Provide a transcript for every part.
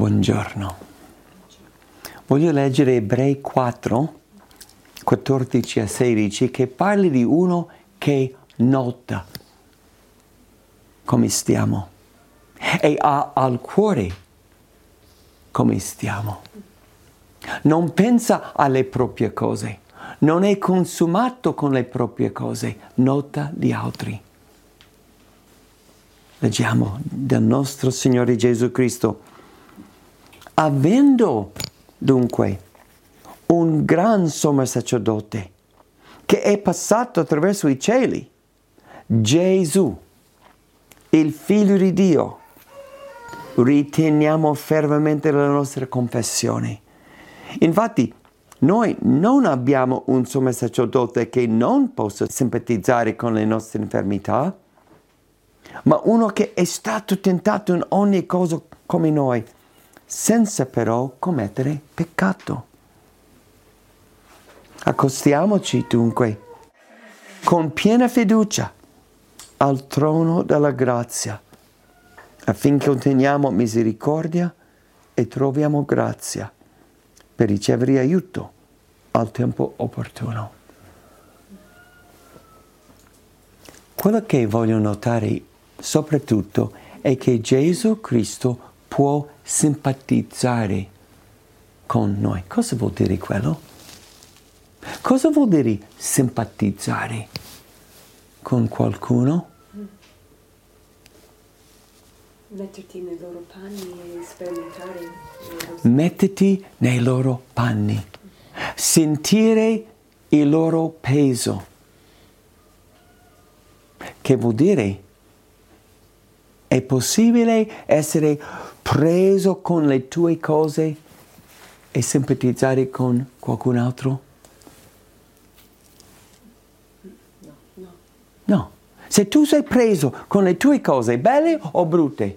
Buongiorno. Voglio leggere Ebrei 4, 14 a 16, che parli di uno che nota come stiamo e ha al cuore come stiamo. Non pensa alle proprie cose, non è consumato con le proprie cose, nota gli altri. Leggiamo del nostro Signore Gesù Cristo. Avendo dunque un gran sommo sacerdote che è passato attraverso i cieli, Gesù, il Figlio di Dio, riteniamo fermamente la nostra confessione. Infatti, noi non abbiamo un sommo sacerdote che non possa simpatizzare con le nostre infermità, ma uno che è stato tentato in ogni cosa come noi, senza però commettere peccato. Accostiamoci dunque con piena fiducia al trono della grazia, affinché otteniamo misericordia e troviamo grazia per ricevere aiuto al tempo opportuno. Quello che voglio notare soprattutto è che Gesù Cristo può simpatizzare con noi. Cosa vuol dire quello? Cosa vuol dire simpatizzare con qualcuno? Metterti nei loro panni e sperimentare. Mettiti nei loro panni, sentire il loro peso. Che vuol dire? È possibile essere preso con le tue cose e simpatizzare con qualcun altro? No. Se tu sei preso con le tue cose, belle o brutte,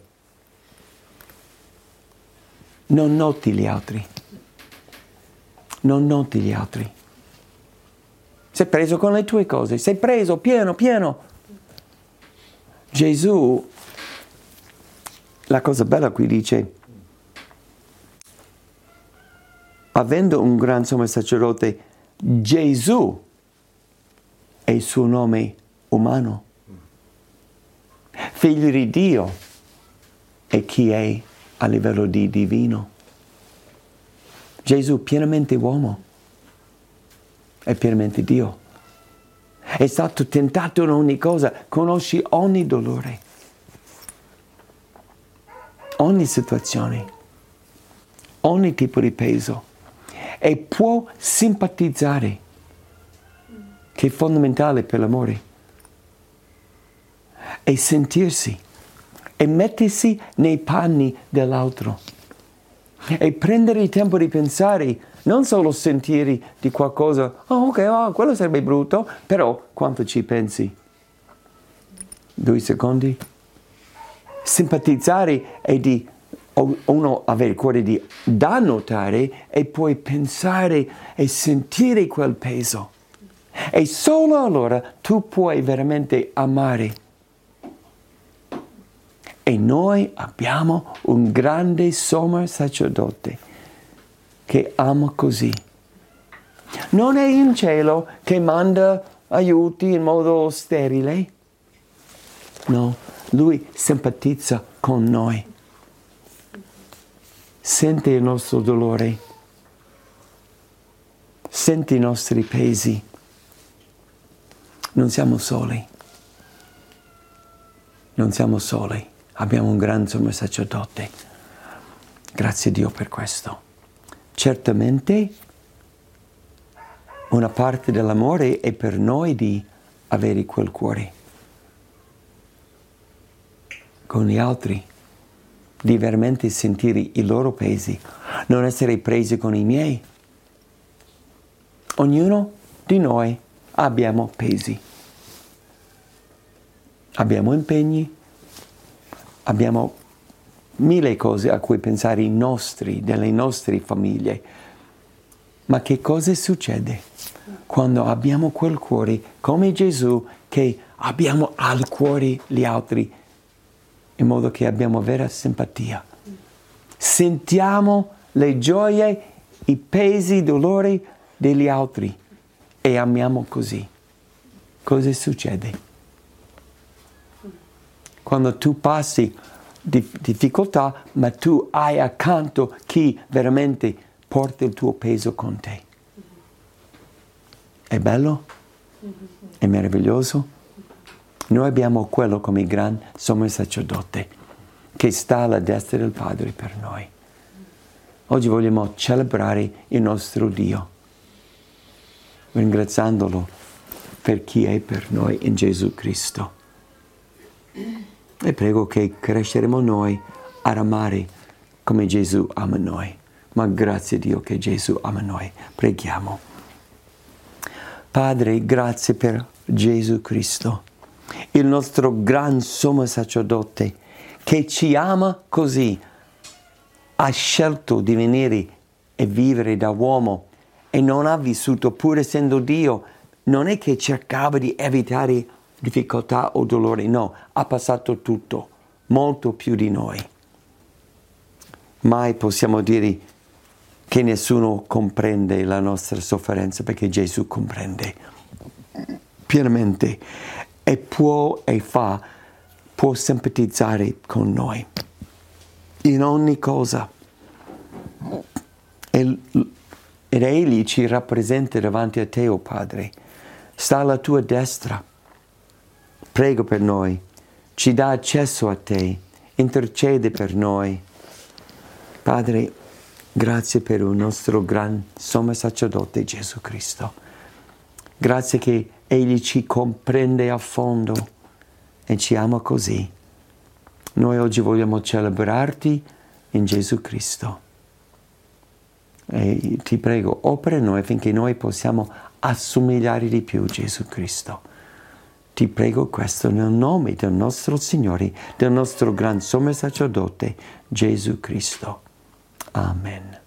non noti gli altri. Non noti gli altri. Sei preso con le tue cose, sei preso pieno. Gesù, la cosa bella qui dice, avendo un gran sommo sacerdote, Gesù è il suo nome umano. Figlio di Dio è chi è a livello di divino. Gesù pienamente uomo è pienamente Dio. È stato tentato in ogni cosa, conosce ogni dolore, ogni situazione, ogni tipo di peso e può simpatizzare, che è fondamentale per l'amore, e sentirsi e mettersi nei panni dell'altro e prendere il tempo di pensare, non solo sentire di qualcosa, quello sarebbe brutto, però quanto ci pensi? 2 secondi? Simpatizzare è di uno avere il cuore da notare e poi pensare e sentire quel peso. E solo allora tu puoi veramente amare. E noi abbiamo un grande sommo sacerdote che ama così. Non è in cielo che manda aiuti in modo sterile. No, lui simpatizza con noi. Sente il nostro dolore. Sente i nostri pesi. Non siamo soli. Non siamo soli. Abbiamo un gran sommo sacerdote. Grazie a Dio per questo. Certamente una parte dell'amore è per noi di avere quel cuore con gli altri, di veramente sentire i loro pesi, non essere presi con i miei. Ognuno di noi abbiamo pesi, abbiamo impegni, abbiamo 1000 cose a cui pensare delle nostre famiglie. Ma che cosa succede quando abbiamo quel cuore come Gesù, che abbiamo al cuore gli altri, in modo che abbiamo vera simpatia? Sentiamo le gioie, i pesi, i dolori degli altri e amiamo così. Cosa succede? Quando tu passi difficoltà, ma tu hai accanto chi veramente porta il tuo peso con te. È bello? È meraviglioso? Noi abbiamo quello come gran sommo sacerdote che sta alla destra del Padre per noi. Oggi vogliamo celebrare il nostro Dio, ringraziandolo per chi è per noi in Gesù Cristo. E prego che cresceremo noi ad amare come Gesù ama noi. Ma grazie a Dio che Gesù ama noi. Preghiamo. Padre, grazie per Gesù Cristo, il nostro gran sommo sacerdote, che ci ama così. Ha scelto di venire e vivere da uomo e non ha vissuto, pur essendo Dio, non è che cercava di evitare difficoltà o dolore, no, ha passato tutto, molto più di noi. Mai possiamo dire che nessuno comprende la nostra sofferenza, perché Gesù comprende pienamente e può simpatizzare con noi in ogni cosa. Ed Egli ci rappresenta davanti a te, oh Padre. Sta alla tua destra. Prego per noi. Ci dà accesso a te. Intercede per noi. Padre, grazie per il nostro gran sommo sacerdote Gesù Cristo. Grazie che Egli ci comprende a fondo e ci ama così. Noi oggi vogliamo celebrarti in Gesù Cristo. E ti prego, opera in noi affinché noi possiamo assomigliare di più a Gesù Cristo. Ti prego questo nel nome del nostro Signore, del nostro gran sommo sacerdote, Gesù Cristo. Amen.